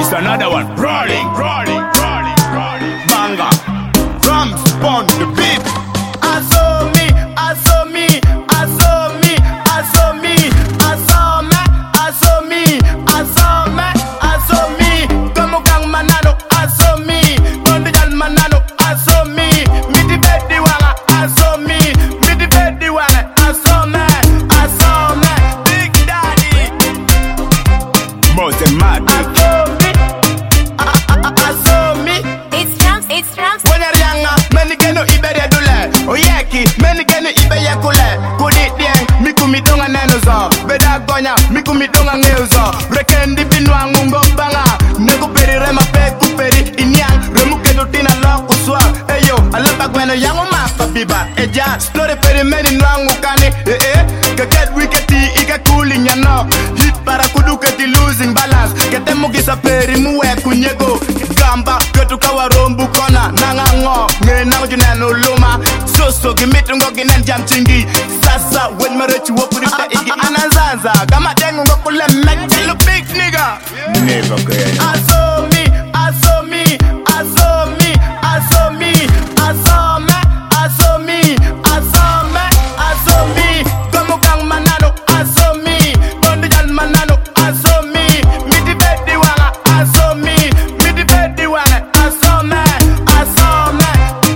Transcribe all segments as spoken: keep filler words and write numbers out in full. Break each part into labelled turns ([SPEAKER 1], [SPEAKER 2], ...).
[SPEAKER 1] It's another one. Rolling, rolling, rolling, rolling. Banger. Drums on the beat.
[SPEAKER 2] I saw me, I saw me, I saw me, I saw me, I saw me, I saw me, I saw me, I saw me. Como kang manano, I saw me. Bondigal manano, I saw me. Me di bedi wanga, I saw me. Me di bedi wanga, I saw me, I saw me. Big Daddy,
[SPEAKER 1] Most mad.
[SPEAKER 2] I saw me, I, I, I saw me.
[SPEAKER 3] It's drums, it's drums.
[SPEAKER 2] When you're younger, many can no ibere dule. Oyeki, many can no ibere kule. Kudi dien, miku mi donga nenozo. Beda gonya, miku mi donga ngeuzo. Rekendi binwa ngungo banga. Nego peri rema pe kuperi inyang. Remu kedo tina lo kuswa. Eyo, alapa gweno yango mapa biba. Eja, story peri meni nwangu kani. Eh eh, keket wiketi ike cooling nyano. Hit para kudu keti losing balance. Kete mugisa peri muwe kunyego. Gamba, ketu kawa rombu kona. Nangango, nge nango juneno luma. Soso gimitu ngo ginen jam chingi. Sasa, when marechi wopuri pa igi ananzanza. Gama dengu ngo kule mek chilu big nigga.
[SPEAKER 1] Never good.
[SPEAKER 2] I saw me, I saw me, I saw me, I saw me, I saw me, I saw me, I saw me, I saw me. Como kang manano, I saw me. Bondigal manano, I saw me. Me di bedi wanga, I saw me. Me di bedi wanga, I saw me, I saw me.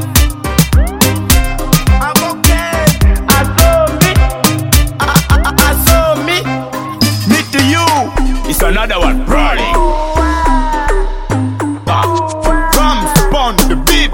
[SPEAKER 2] I'm okay, I saw me, I, I, I saw me. Me to you.
[SPEAKER 1] It's another one. Rolling. Ah. Drums on the beat.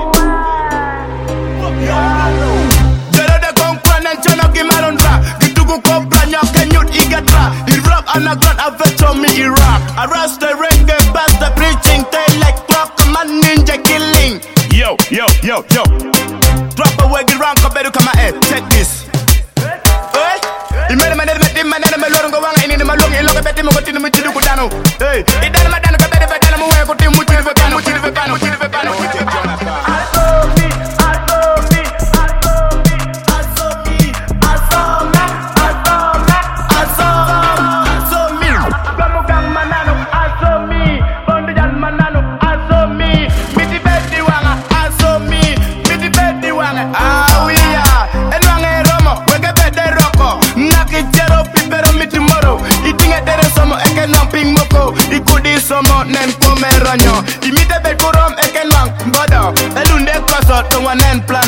[SPEAKER 2] Jero de konkran en chano ki marondra. Gitugu kompra nyoke nyut igatra. Iraq anagram aveto mi Iraq. Arrest the reggae bastard preaching. Tail like clock, man ninja killing.
[SPEAKER 1] Yo, yo, yo, yo.
[SPEAKER 2] Drop a wiggy round, kaberu kama eh. Check this. Hey, imene manene meti manene meloro ngo wanga ini malungi iloke beti mo kotini muchidu kudano. Hey, idana madano kabere bedana mo we kotini muchidu vekano, muchidu vekano, muchidu vekano. I saw me, I saw me, I saw me, I saw me, I saw me, I saw me, I saw me, I saw me. Como gang manano, I saw me. Bondigal manano, I saw me. Miti bedi wanga, I saw me. Miti bedi wanga, ah we are. Enwange romo, wege bede roko. Naki jero pipero miti moro. Itinge tere somo eke nomping moko. Ikudi somo nen kome ronyo. Imite be kurom eke nwang bodo. Elunde koso tongwa nen plan.